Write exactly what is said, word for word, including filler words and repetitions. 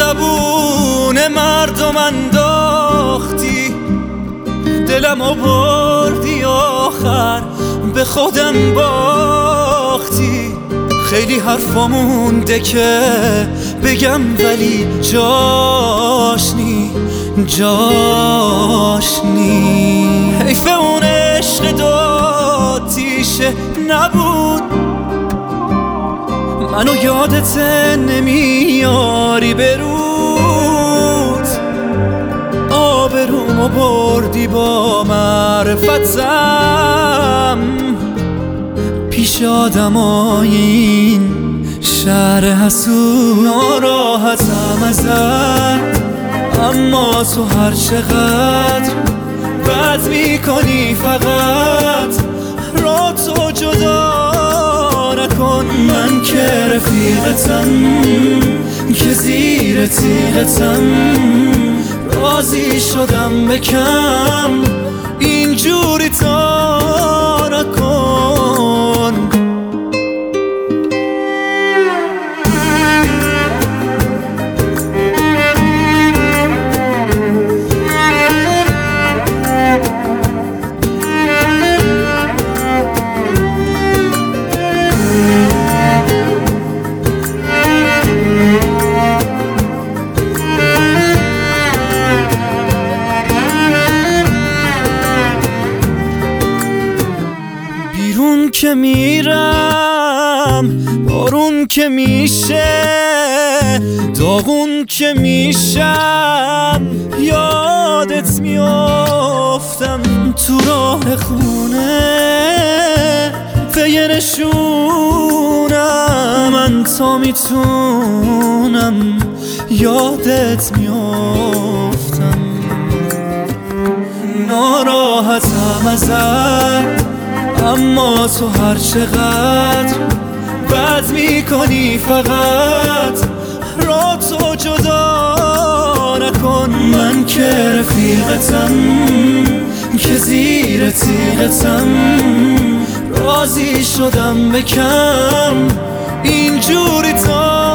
زبون مردم انداختی، دلم آوردی آخر به خودم باختی. خیلی حرفا مونده که بگم ولی جاش نی جاش نی. حیف اون عشق دو تیشه نبود، منو یادت نمیاری برود. آبرومو بردی با معرفتم پیش آدمای این شهر حسود. ناراحتم ازت اما تو هر چقدر بد میکنی فقط را تو جدا نکن. من که رفیقتم که زیر تیغتم راضی شدم بکم اینجوری تا نکن. بیرون که میرم بارون که میشه، داغون که میشم یادت میافتم تو راه خونه. به نشونم من تا میتونم یادت میافتم. ناراحتم ازت اما تو هر چقدر بد میکنی فقط را تو جدا نکن. من که رفیقتم که زیر تیغتم راضی شدم بکم اینجوری تا